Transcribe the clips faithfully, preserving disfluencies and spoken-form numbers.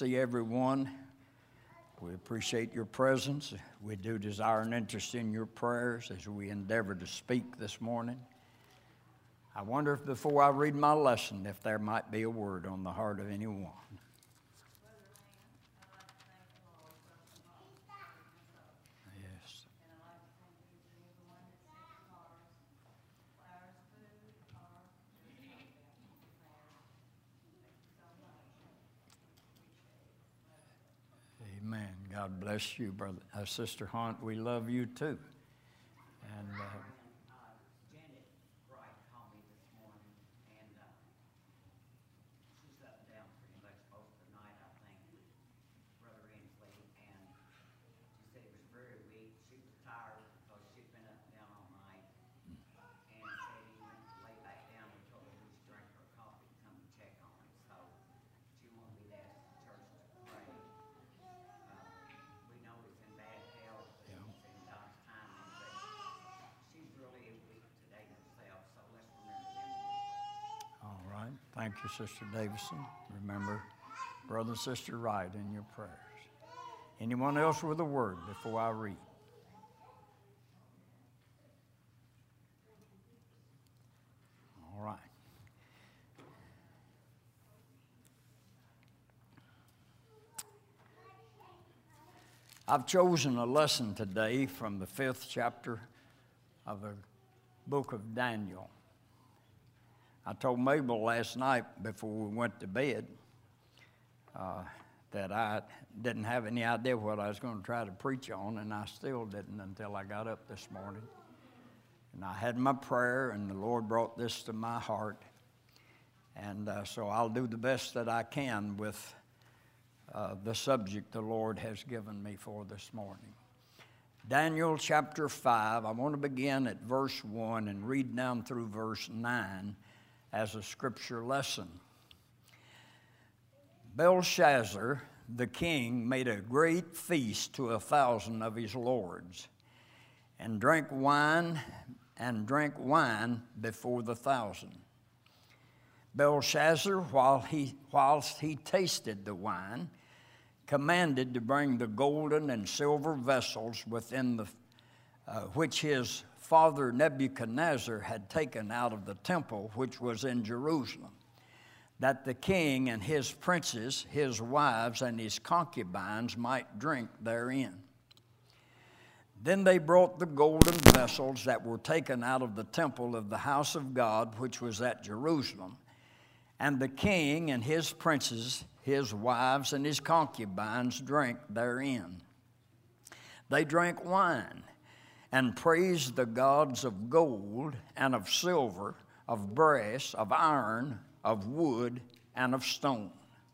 see everyone. We appreciate your presence. We do desire an interest in your prayers as we endeavor to speak this morning. I wonder if before I read my lesson, if there might be a word on the heart of anyone. Yes. Amen. God bless you, brother, uh, Sister Hunt. We love you too. And uh, thank you, Sister Davison. Remember Brother and Sister Wright in your prayers. Anyone else with a word before I read? All right. I've chosen a lesson today from the fifth chapter of the book of Daniel. I told Mabel last night before we went to bed uh, that I didn't have any idea what I was going to try to preach on, and I still didn't until I got up this morning. And I had my prayer, and the Lord brought this to my heart. And uh, so I'll do the best that I can with uh, the subject the Lord has given me for this morning. Daniel chapter five, I want to begin at verse one and read down through verse nine. As a scripture lesson. Belshazzar, the king, made a great feast to a thousand of his lords, and drank wine and drank wine before the thousand. Belshazzar, while he, whilst he tasted the wine, commanded to bring the golden and silver vessels within the uh, which his father Nebuchadnezzar had taken out of the temple which was in Jerusalem, that the king and his princes, his wives, and his concubines might drink therein. Then they brought the golden vessels that were taken out of the temple of the house of God, which was at Jerusalem, and the king and his princes, his wives, and his concubines drank therein. They drank wine, and praised the gods of gold and of silver, of brass, of iron, of wood, and of stone.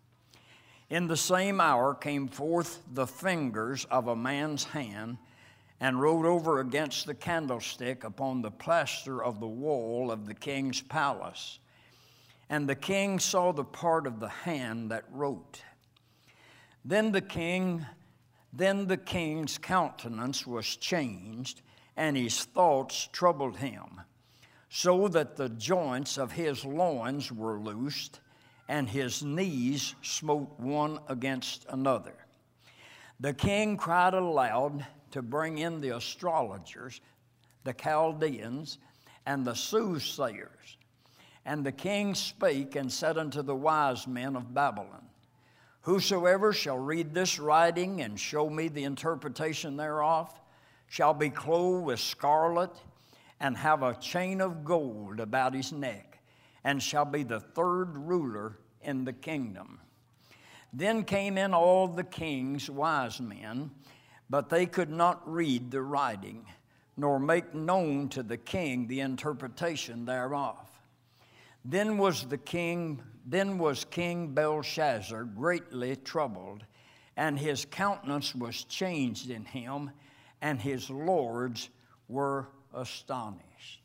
In the same hour came forth the fingers of a man's hand, and wrote over against the candlestick upon the plaster of the wall of the king's palace. And the king saw the part of the hand that wrote. Then the king, then the king's countenance was changed, and his thoughts troubled him, so that the joints of his loins were loosed, and his knees smote one against another. The king cried aloud to bring in the astrologers, the Chaldeans, and the soothsayers. And the king spake and said unto the wise men of Babylon, Whosoever shall read this writing and show me the interpretation thereof, shall be clothed with scarlet, and have a chain of gold about his neck, and shall be the third ruler in the kingdom. Then came in all the king's wise men, but they could not read the writing, nor make known to the king the interpretation thereof. Then was the king, then was King Belshazzar greatly troubled, and his countenance was changed in him, and his lords were astonished.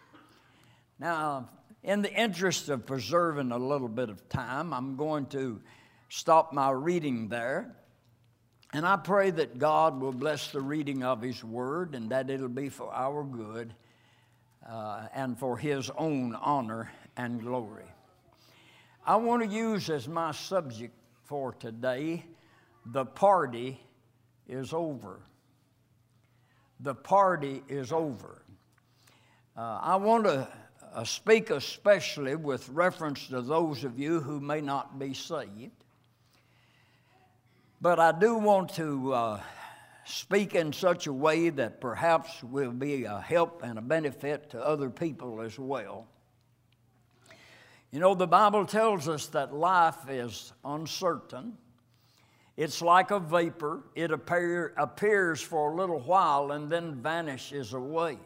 Now, in the interest of preserving a little bit of time, I'm going to stop my reading there. And I pray that God will bless the reading of His Word and that it'll be for our good uh, and for His own honor and glory. I want to use as my subject for today. The party is over. The party is over. Uh, I want to uh, speak especially with reference to those of you who may not be saved. But I do want to uh, speak in such a way that perhaps will be a help and a benefit to other people as well. You know, the Bible tells us that life is uncertain. It's like a vapor. It appear, appears for a little while and then vanishes away.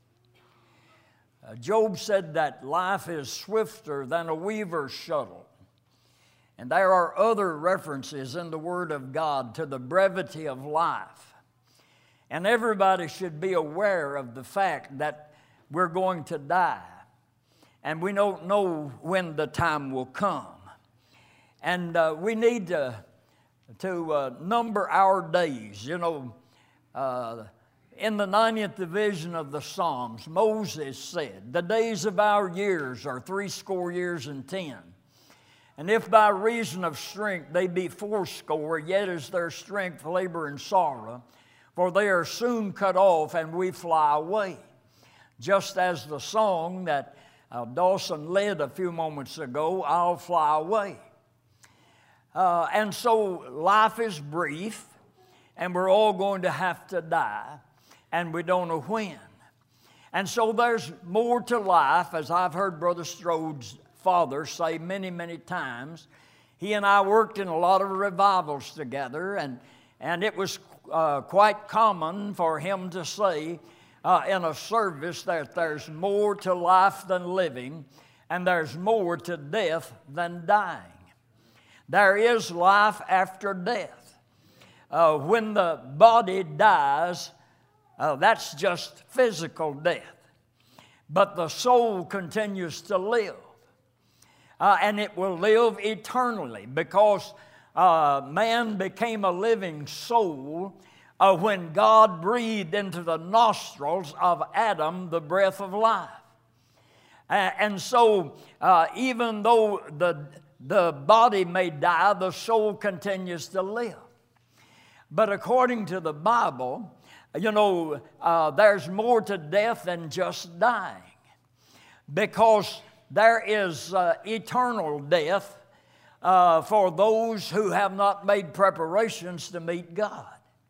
Uh, Job said that life is swifter than a weaver's shuttle. And there are other references in the Word of God to the brevity of life. And everybody should be aware of the fact that we're going to die. And we don't know when the time will come. And uh, we need to, to uh, number our days. You know, uh, in the ninetieth division of the Psalms, Moses said, "The days of our years are threescore years and ten. And if by reason of strength they be fourscore, yet is their strength labor and sorrow, for they are soon cut off and we fly away." Just as the song that uh, Dawson led a few moments ago, "I'll fly away." Uh, and so life is brief, and we're all going to have to die, and we don't know when. And so there's more to life, as I've heard Brother Strode's father say many, many times. He and I worked in a lot of revivals together, and, and it was uh, quite common for him to say uh, in a service that there's more to life than living, and there's more to death than dying. There is life after death. Uh, when the body dies, uh, that's just physical death. But the soul continues to live. Uh, and it will live eternally, because uh, man became a living soul uh, when God breathed into the nostrils of Adam the breath of life. Uh, and so uh, even though the, the body may die, the soul continues to live. But according to the Bible, you know, uh, there's more to death than just dying, because there is uh, eternal death uh, for those who have not made preparations to meet God.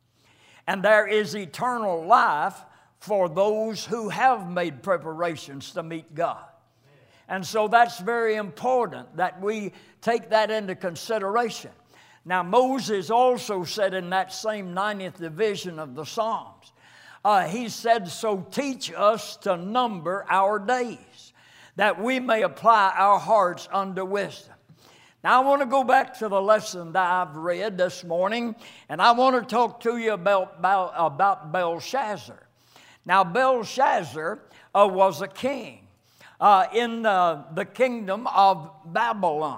And there is eternal life for those who have made preparations to meet God. And so that's very important that we take that into consideration. Now, Moses also said in that same ninetieth division of the Psalms, uh, he said, "So teach us to number our days, that we may apply our hearts unto wisdom." Now, I want to go back to the lesson that I've read this morning, and I want to talk to you about, about, about Belshazzar. Now, Belshazzar uh, was a king uh, in uh, the kingdom of Babylon.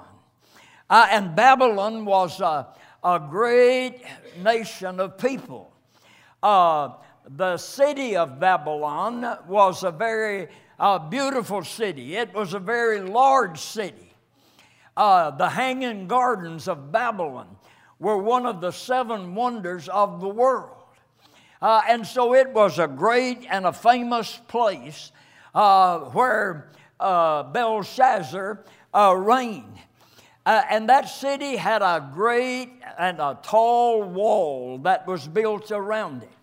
Uh, and Babylon was a, a great nation of people. Uh, the city of Babylon was a very A beautiful city. It was a very large city. Uh, the Hanging Gardens of Babylon were one of the seven wonders of the world. Uh, and so it was a great and a famous place uh, where uh, Belshazzar uh, reigned. Uh, and that city had a great and a tall wall that was built around it.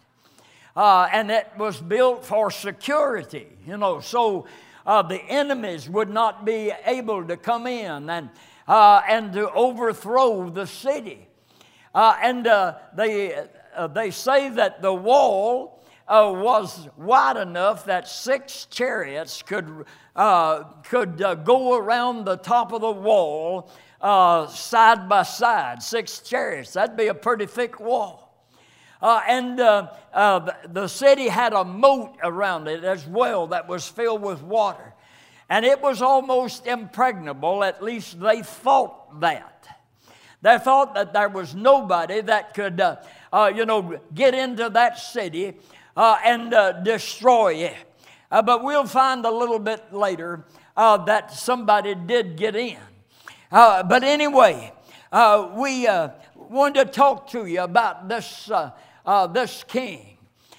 Uh, and it was built for security, you know, so uh, the enemies would not be able to come in and, uh, and to overthrow the city. Uh, and uh, they, uh, they say that the wall uh, was wide enough that six chariots could, uh, could uh, go around the top of the wall uh, side by side. Six chariots, that'd be a pretty thick wall. Uh, and uh, uh, the city had a moat around it as well that was filled with water. And it was almost impregnable, at least they thought that. They thought that there was nobody that could, uh, uh, you know, get into that city uh, and uh, destroy it. Uh, but we'll find a little bit later uh, that somebody did get in. Uh, but anyway, uh, we uh, wanted to talk to you about this, uh, uh, this king.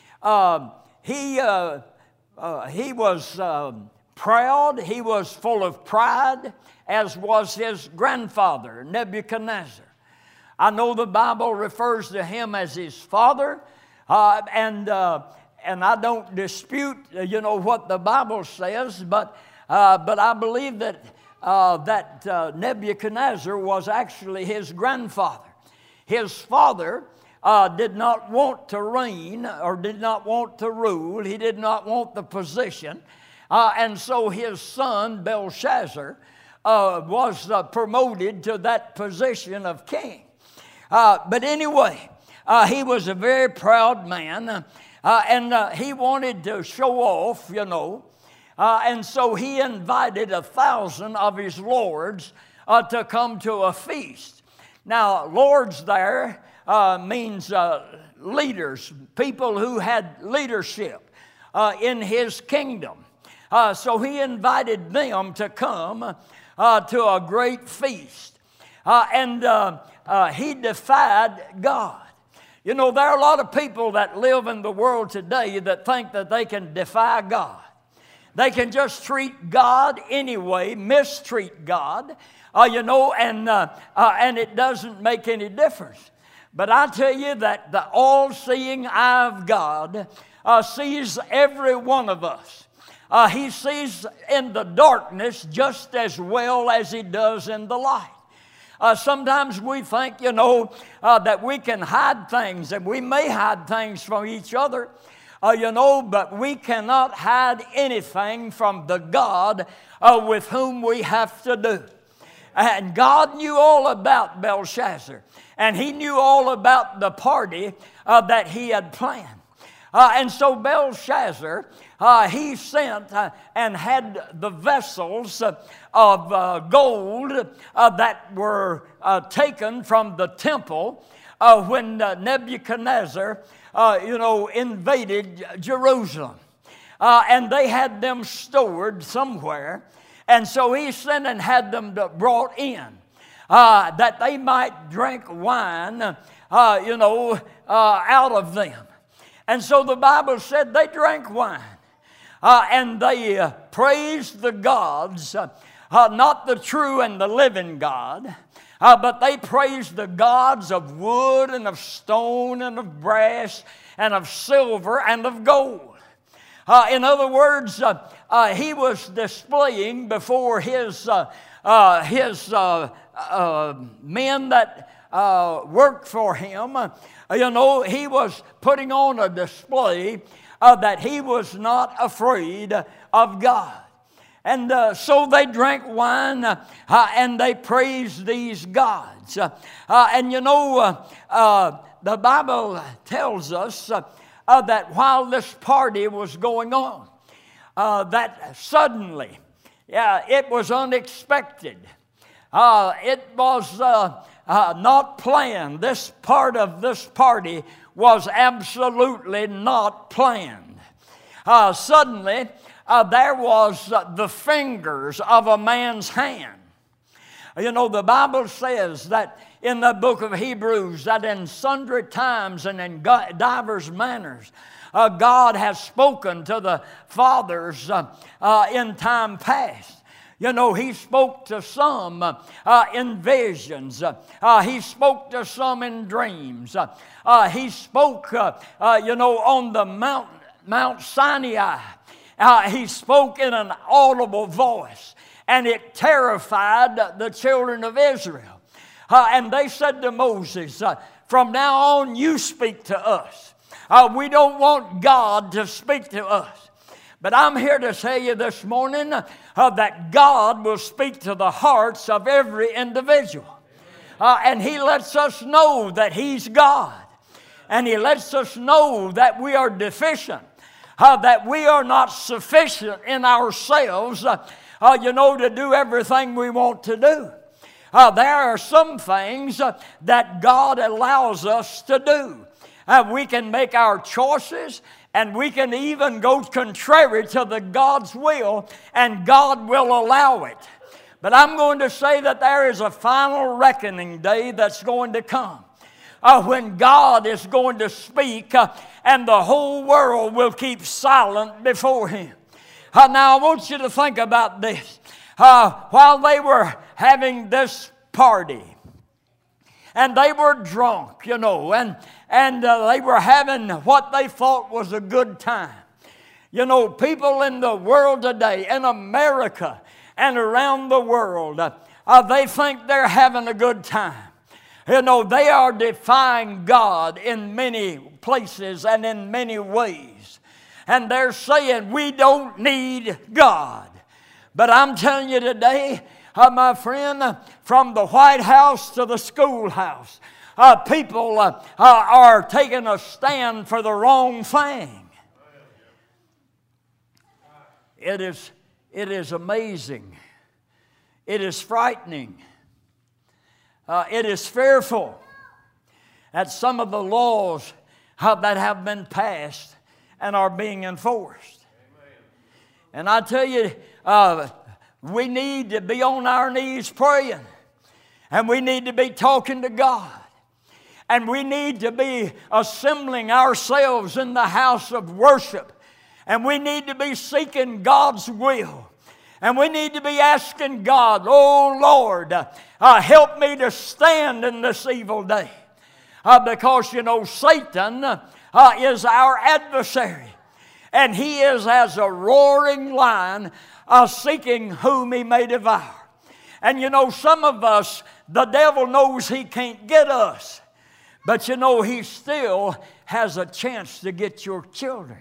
Uh, he, uh, uh, he was uh, proud. He was full of pride, as was his grandfather, Nebuchadnezzar. I know the Bible refers to him as his father, uh, and uh, and I don't dispute, you know, what the Bible says, but uh, but I believe that uh, that uh, Nebuchadnezzar was actually his grandfather. His father uh, did not want to reign or did not want to rule. He did not want the position, uh, and so his son Belshazzar uh, was uh, promoted to that position of king. Uh, but anyway, uh, he was a very proud man, uh, and uh, he wanted to show off, you know, uh, and so he invited a thousand of his lords uh, to come to a feast. Now, lords there uh, means uh, leaders, people who had leadership uh, in his kingdom. Uh, so he invited them to come uh, to a great feast, uh, and uh, Uh, he defied God. You know, there are a lot of people that live in the world today that think that they can defy God. They can just treat God anyway, mistreat God, uh, you know, and, uh, uh, and it doesn't make any difference. But I tell you that the all-seeing eye of God uh, sees every one of us. Uh, he sees in the darkness just as well as he does in the light. Uh, sometimes we think, you know, uh, that we can hide things, and we may hide things from each other, uh, you know, but we cannot hide anything from the God uh, with whom we have to do. And God knew all about Belshazzar, and he knew all about the party uh, that he had planned. Uh, and so Belshazzar, uh, he sent uh, and had the vessels uh, of uh, gold uh, that were uh, taken from the temple uh, when uh, Nebuchadnezzar, uh, you know, invaded Jerusalem. Uh, and they had them stored somewhere. And so he sent and had them brought in uh, that they might drink wine, uh, you know, uh, out of them. And so the Bible said they drank wine, uh, and they uh, praised the gods, uh, uh, not the true and the living God, uh, but they praised the gods of wood and of stone and of brass and of silver and of gold. Uh, in other words, uh, uh, he was displaying before his, uh, uh, his uh, uh, men that uh, worked for him, uh, you know, he was putting on a display uh, that he was not afraid of God. And uh, so they drank wine uh, uh, and they praised these gods. Uh, uh, and you know, uh, uh, the Bible tells us uh, uh, that while this party was going on, uh, that suddenly, yeah, it was unexpected. Uh, it was uh, uh, not planned. This part of this party was absolutely not planned. Uh, suddenly, uh, there was uh, the fingers of a man's hand. You know, the Bible says that in the book of Hebrews that in sundry times and in divers manners, uh, God has spoken to the fathers uh, uh, in time past. You know, he spoke to some uh, in visions. Uh, he spoke to some in dreams. Uh, uh, he spoke, uh, uh, you know, on the Mount, Mount Sinai. Uh, he spoke in an audible voice, and it terrified the children of Israel. Uh, and they said to Moses, uh, from now on you speak to us. Uh, we don't want God to speak to us. But I'm here to tell you this morning uh, that God will speak to the hearts of every individual. Uh, and He lets us know that He's God. And He lets us know that we are deficient, uh, that we are not sufficient in ourselves, uh, uh, you know, to do everything we want to do. Uh, there are some things uh, that God allows us to do. Uh, we can make our choices, and we can even go contrary to the God's will, and God will allow it. But I'm going to say that there is a final reckoning day that's going to come. Uh, when God is going to speak uh, and the whole world will keep silent before Him. Uh, now I want you to think about this. Uh, while they were having this party, and they were drunk, you know, and, and uh, they were having what they thought was a good time. You know, people in the world today, in America and around the world, uh, uh, they think they're having a good time. You know, they are defying God in many places and in many ways. And they're saying we don't need God. But I'm telling you today, uh, my friend, uh, from the White House to the schoolhouse, uh, people uh, uh, are taking a stand for the wrong thing. It is, it is amazing. It is frightening. Uh, it is fearful at some of the laws uh, that have been passed and are being enforced. Amen. And I tell you, uh, we need to be on our knees praying. And we need to be talking to God. And we need to be assembling ourselves in the house of worship. And we need to be seeking God's will. And we need to be asking God, oh Lord, uh, help me to stand in this evil day. Uh, because, you know, Satan uh, is our adversary. And he is as a roaring lion uh, seeking whom he may devour. And, you know, some of us, the devil knows he can't get us. But, you know, he still has a chance to get your children.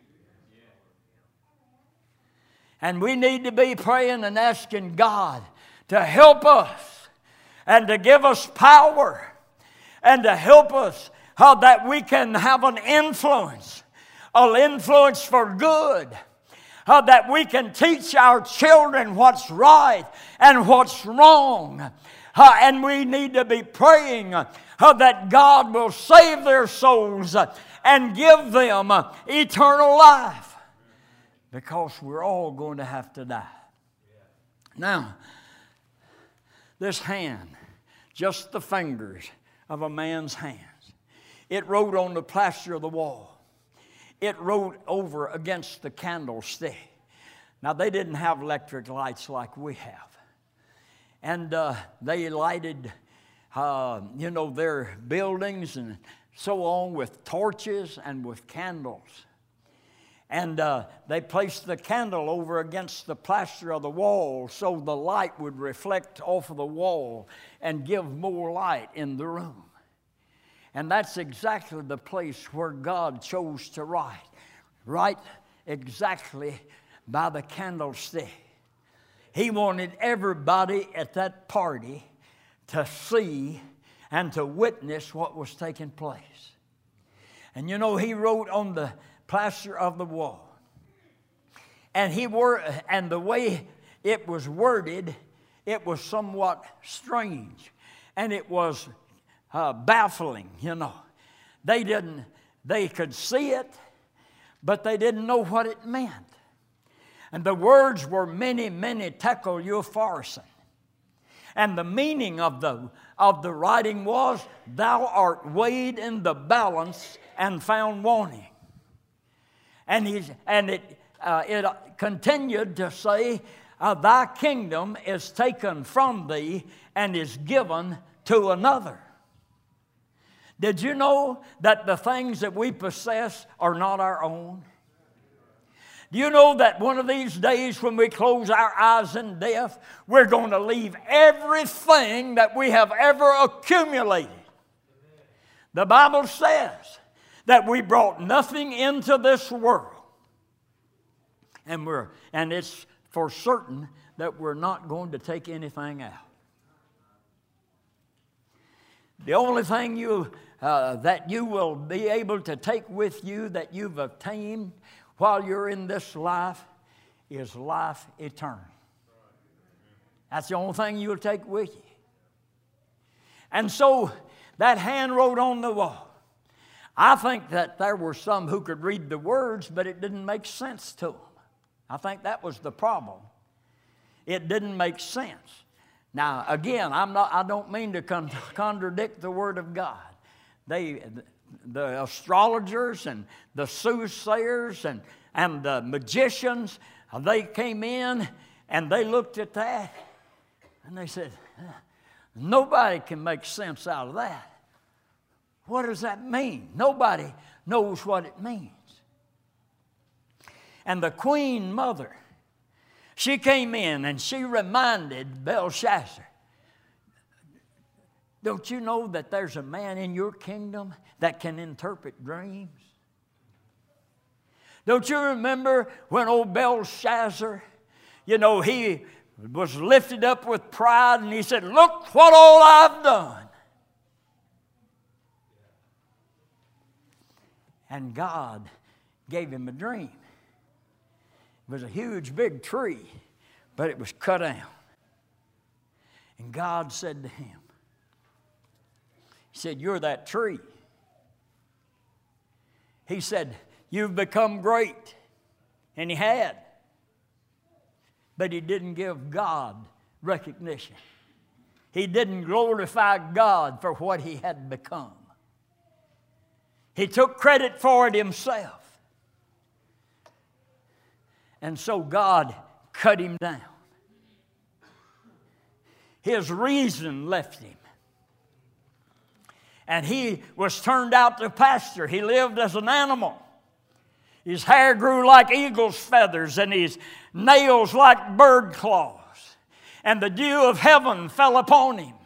And we need to be praying and asking God to help us and to give us power and to help us how that we can have an influence, an influence for good, how that we can teach our children what's right and what's wrong. Uh, and we need to be praying uh, that God will save their souls uh, and give them uh, eternal life. Because we're all going to have to die. Now, this hand, just the fingers of a man's hands, it wrote on the plaster of the wall. It wrote over against the candlestick. Now, they didn't have electric lights like we have. And uh, they lighted, uh, you know, their buildings and so on with torches and with candles. And uh, they placed the candle over against the plaster of the wall so the light would reflect off of the wall and give more light in the room. And that's exactly the place where God chose to write. Right exactly by the candlestick. He wanted everybody at that party to see and to witness what was taking place. And you know, he wrote on the plaster of the wall. And he were, and the way it was worded, it was somewhat strange. And it was uh, baffling, you know. They didn't, they could see it, but they didn't know what it meant. And the words were many, many tekel upharsin. And the meaning of the, of the writing was, thou art weighed in the balance and found wanting. And, he's, and it, uh, it continued to say, uh, thy kingdom is taken from thee and is given to another. Did you know that the things that we possess are not our own? Do you know that one of these days when we close our eyes in death, we're going to leave everything that we have ever accumulated? The Bible says that we brought nothing into this world. And we're and it's for certain that we're not going to take anything out. The only thing you uh, that you will be able to take with you that you've obtained while you're in this life is life eternal. That's the only thing you'll take with you. And so that hand wrote on the wall. I think that there were some who could read the words, but it didn't make sense to them. I think that was the problem. It didn't make sense. Now, again, I'm not, I don't mean to con- contradict the Word of God. They, the astrologers and the soothsayers and, and the magicians, they came in and they looked at that and they said, nobody can make sense out of that. What does that mean? Nobody knows what it means. And the queen mother, she came in and she reminded Belshazzar, don't you know that there's a man in your kingdom that can interpret dreams? Don't you remember when old Belshazzar, you know, he was lifted up with pride and he said, look what all I've done. And God gave him a dream. It was a huge, big tree, but it was cut down. And God said to him, he said, you're that tree. He said, you've become great. And he had. But he didn't give God recognition. He didn't glorify God for what he had become. He took credit for it himself. And so God cut him down. His reason left him. And he was turned out to pasture. He lived as an animal. His hair grew like eagle's feathers and his nails like bird claws. And the dew of heaven fell upon him.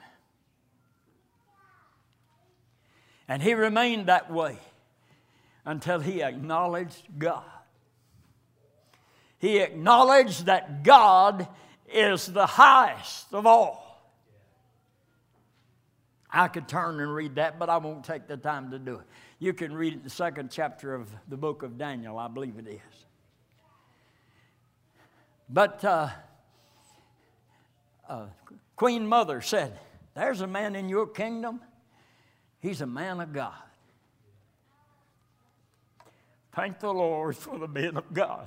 And he remained that way until he acknowledged God. He acknowledged that God is the highest of all. I could turn and read that, but I won't take the time to do it. You can read it, the second chapter of the book of Daniel, I believe it is. But uh, uh, Queen Mother said, there's a man in your kingdom. He's a man of God. Thank the Lord for the men of God.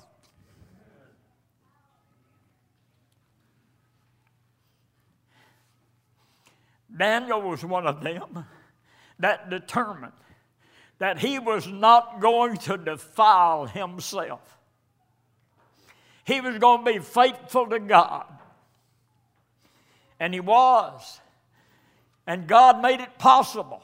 Daniel was one of them that determined that he was not going to defile himself. He was going to be faithful to God. And he was. And God made it possible.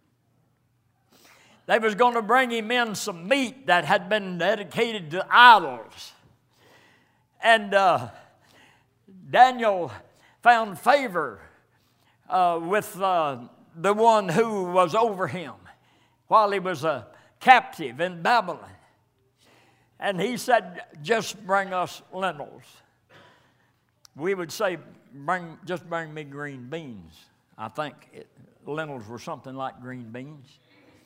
They was going to bring him in some meat that had been dedicated to idols. And uh, Daniel found favor Uh, with uh, the one who was over him while he was a captive in Babylon. And he said, just bring us lentils. We would say, bring, just bring me green beans. I think it, lentils were something like green beans.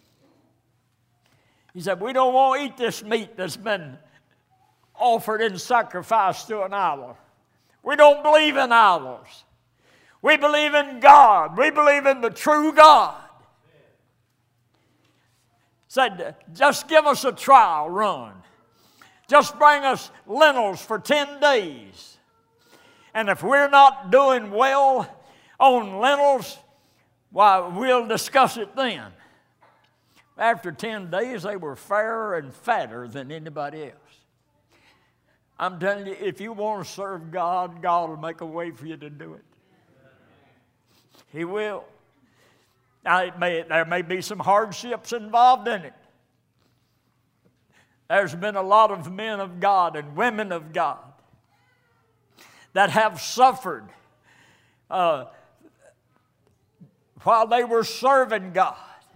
He said, we don't want to eat this meat that's been offered in sacrifice to an idol. We don't believe in idols. We believe in God. We believe in the true God. Said, just give us a trial run. Just bring us lentils for ten days. And if we're not doing well on lentils, why, we'll discuss it then. After ten days, they were fairer and fatter than anybody else. I'm telling you, if you want to serve God, God will make a way for you to do it. He will. Now, it may, there may be some hardships involved in it. There's been a lot of men of God and women of God that have suffered uh, while they were serving God.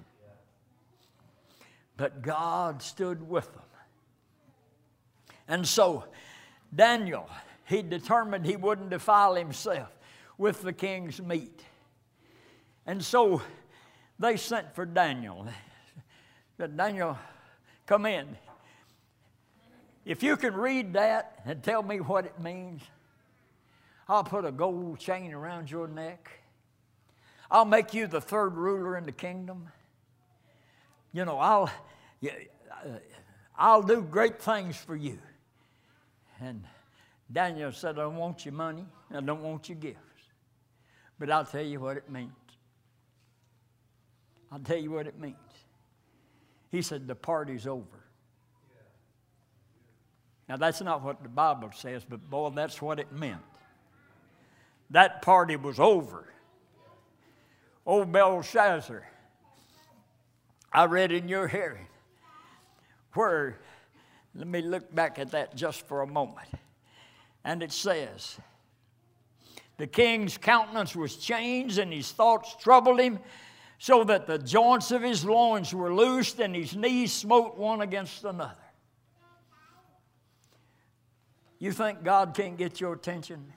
But God stood with them. And so, Daniel, he determined he wouldn't defile himself with the king's meat. And so they sent for Daniel. Said, Daniel, come in. If you can read that and tell me what it means, I'll put a gold chain around your neck. I'll make you the third ruler in the kingdom. You know, I'll, I'll do great things for you. And Daniel said, I don't want your money. I don't want your gifts. But I'll tell you what it means. I'll tell you what it means. He said, the party's over. Now, that's not what the Bible says, but boy, that's what it meant. That party was over. Old Belshazzar, I read in your hearing where, let me look back at that just for a moment. And it says, the king's countenance was changed and his thoughts troubled him, so that the joints of his loins were loosed and his knees smote one against another. You think God can't get your attention?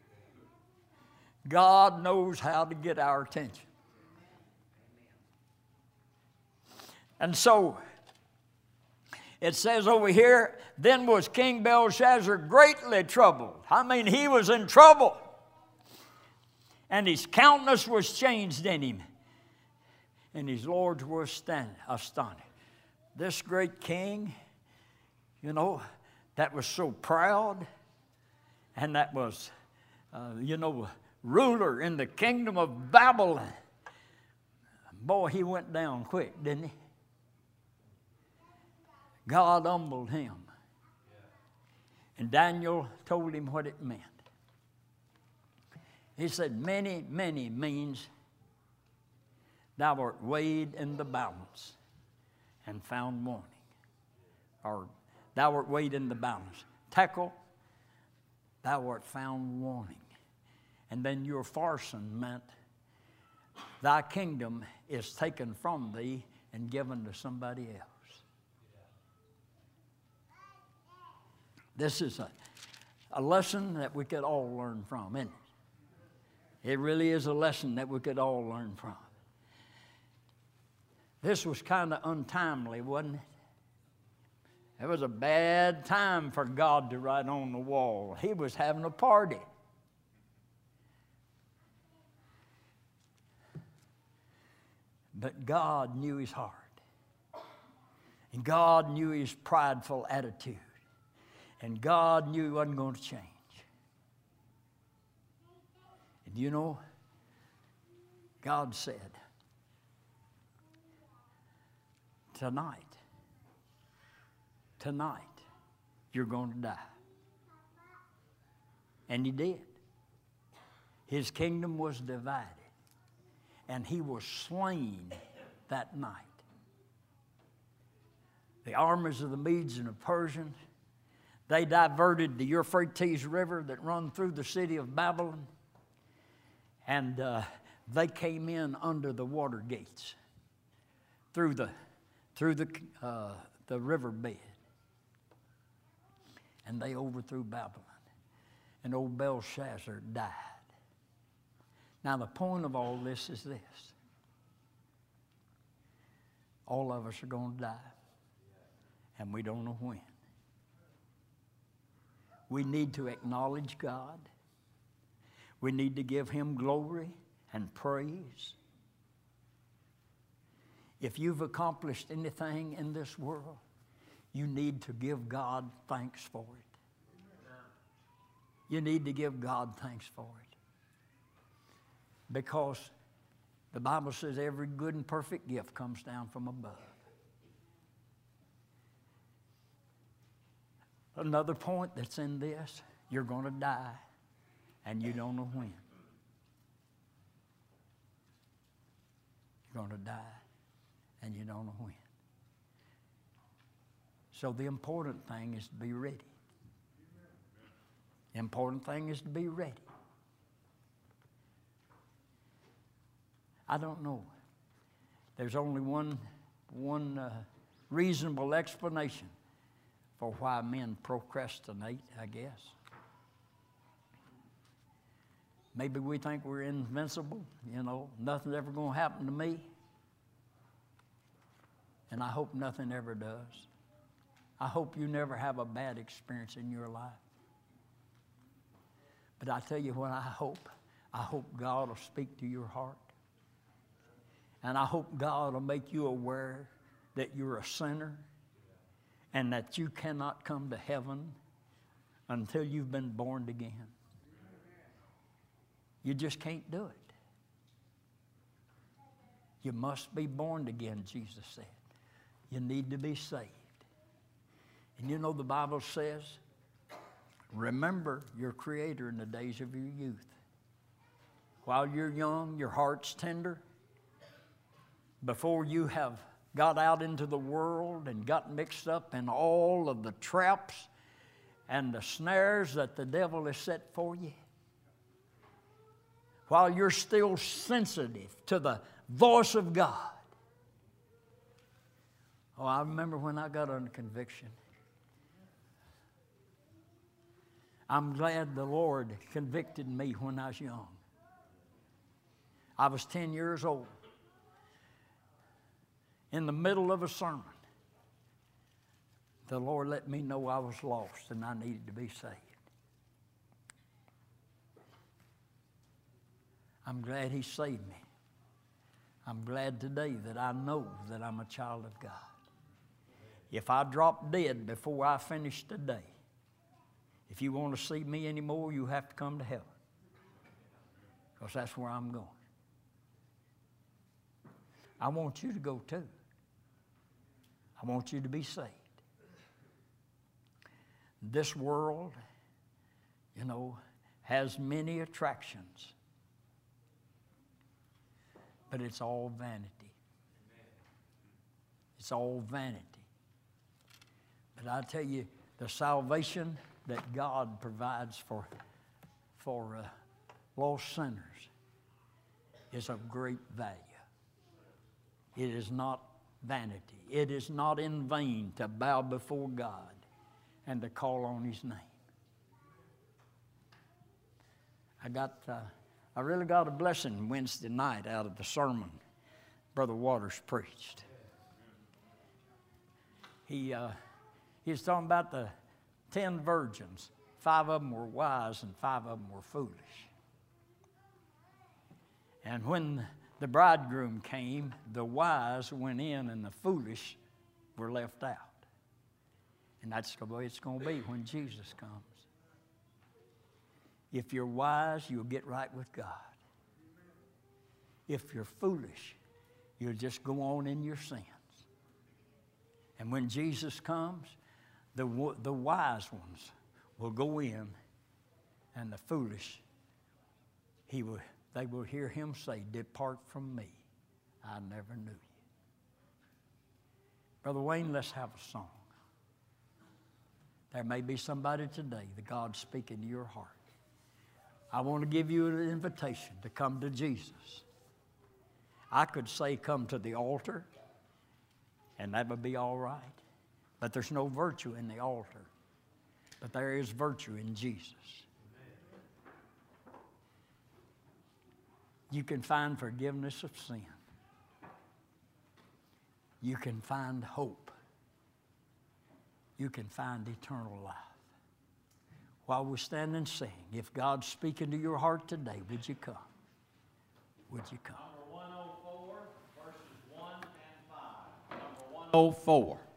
God knows how to get our attention. And so, it says over here, then was King Belshazzar greatly troubled. I mean, he was in trouble. And his countenance was changed in him. And his lords were astonished. This great king, you know, that was so proud, and that was, uh, you know, ruler in the kingdom of Babylon. Boy, he went down quick, didn't he? God humbled him. And Daniel told him what it meant. He said, many, many means thou art weighed in the balance and found wanting. Or thou art weighed in the balance. Tekel, thou art found wanting. And then your farson meant thy kingdom is taken from thee and given to somebody else. This is a, a lesson that we could all learn from, isn't it? It really is a lesson that we could all learn from. This was kind of untimely, wasn't it? It was a bad time for God to write on the wall. He was having a party. But God knew his heart. And God knew his prideful attitude. And God knew he wasn't going to change. And you know, God said, tonight, tonight, you're going to die. And he did. His kingdom was divided. And he was slain that night. The armies of the Medes and the Persians, they diverted the Euphrates River that run through the city of Babylon. And uh, they came in under the water gates through the, through the, uh, the riverbed. And they overthrew Babylon. And old Belshazzar died. Now, the point of all this is this. All of us are going to die. And we don't know when. We need to acknowledge God. We need to give him glory and praise. If you've accomplished anything in this world, you need to give God thanks for it. You need to give God thanks for it. Because the Bible says every good and perfect gift comes down from above. Another point that's in this, you're going to die, and you don't know when. You're going to die, and you don't know when. So the important thing is to be ready. The important thing is to be ready. I don't know. There's only one, one uh, reasonable explanation for why men procrastinate, I guess. Maybe we think we're invincible, you know, nothing's ever going to happen to me. And I hope nothing ever does. I hope you never have a bad experience in your life. But I tell you what I hope. I hope God will speak to your heart. And I hope God will make you aware that you're a sinner and that you cannot come to heaven until you've been born again. You just can't do it. You must be born again, Jesus said. You need to be saved. And you know the Bible says, remember your Creator in the days of your youth. While you're young, your heart's tender. Before you have got out into the world and got mixed up in all of the traps and the snares that the devil has set for you. While you're still sensitive to the voice of God. Oh, I remember when I got under conviction. I'm glad the Lord convicted me when I was young. I was ten years old. In the middle of a sermon, the Lord let me know I was lost and I needed to be saved. I'm glad He saved me. I'm glad today that I know that I'm a child of God. If I drop dead before I finish today, if you want to see me anymore, you have to come to heaven. Because that's where I'm going. I want you to go too. I want you to be saved. This world, you know, has many attractions. But it's all vanity. It's all vanity. But I tell you, the salvation that God provides for, for uh, lost sinners is of great value. It is not vanity. It is not in vain to bow before God and to call on His name. I got, uh, I really got a blessing Wednesday night out of the sermon Brother Waters preached. He, uh, he was talking about the ten virgins. Five of them were wise and five of them were foolish. And when the bridegroom came, the wise went in and the foolish were left out. And that's the way it's going to be when Jesus comes. If you're wise, you'll get right with God. If you're foolish, you'll just go on in your sins. And when Jesus comes, the, the wise ones will go in, and the foolish, he will, they will hear Him say, "Depart from me, I never knew you." Brother Wayne, let's have a song. There may be somebody today that God's speaking to your heart. I want to give you an invitation to come to Jesus. I could say come to the altar, and that would be all right. But there's no virtue in the altar. But there is virtue in Jesus. You can find forgiveness of sin. You can find hope. You can find eternal life. While we stand and sing, if God's speaking to your heart today, would you come? Would you come? Number one oh four, verses one and five. Number one oh four.